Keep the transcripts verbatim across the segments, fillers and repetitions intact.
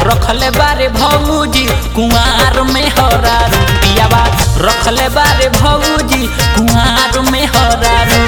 रखले बारे भौजी कुंवार में हरा रुपियावा रखले बारे भौजी कुंवार में हरा रू।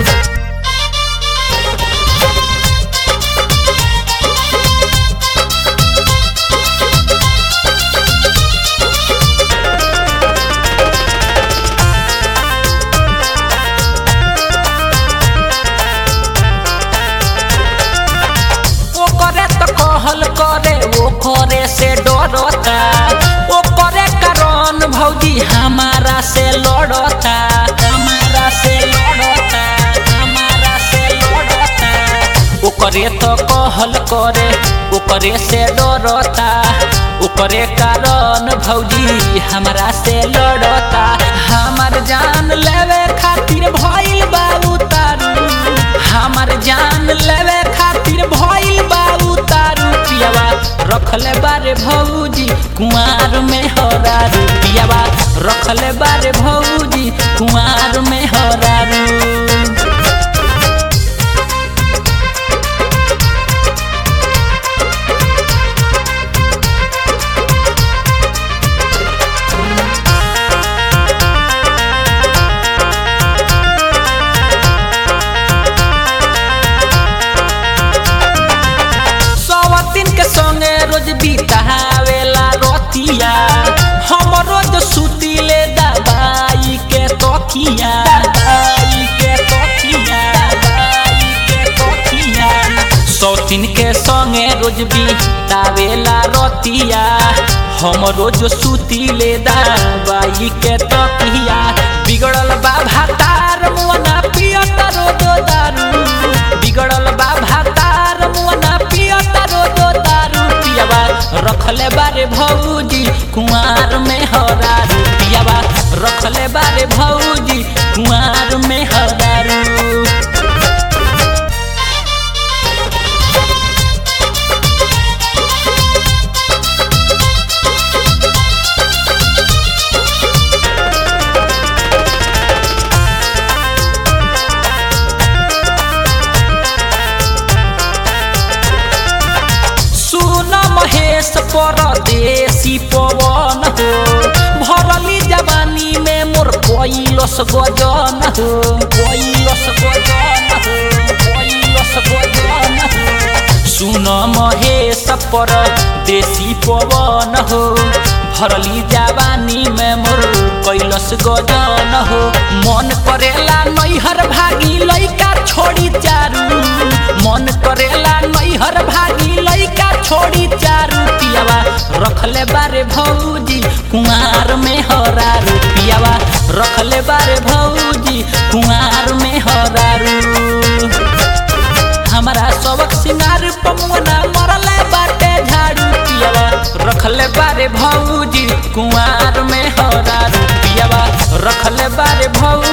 करे से डरता ओ करे कारण भौजी हमारा से लड़ता हमारा से लड़ता हमारा से लड़ता ओकरे तो कहल करे ओकरे से डरता ओकरे कारण भौजी हमारा से लड़ता हमार जान लेवे खातिर भइल बा उतारू हमार जान लेवे खातिर भइल बा उतारू पियावा रखले बारे भौजी कुंवार में हरा रुपियावा रखले बारे भौजी कुंवार में हरा रू। रोज बितावेला रोतिया हम रोज सुतीले दवाई के तकिया दवाई के तकिया दवाई के तकिया सौतीन के संगे रोज बितावेला रोतिया हम रोज सुतीले दवाई के तकिया बिगड़ल बा भातार मुअना पियत रोज दारू बिगड़ल बा भातार मुअना पियत रोज दारू रखले बारे भौजी कुंवार में हरा रुपियावा रखले बारे भौजी कुंवार में हरा रू। महेश परदेसी पवन हो भरली जवानी में मोर कैलस गजन हो कैलस गजन हो कैलस गजन हो सुन महेश परदेसी पवन हो भरली जवानी में मोर कैलस गजन हो मन करेला नैहर भागी लइका छोड़ी चारू मन करेला नैहर भागी लइका छोड़ी चारू पियावा रखले बारे भौजी कुंवार में हरा रुपियावा रखले बारे भौजी कुंवार में हरा रू। हमारा सबक सिंगार पमुना मरले बाटे झाड़ू पियावा रखले बारे भौजी कुंवार में हरा रुपियावा रखले बारे भौ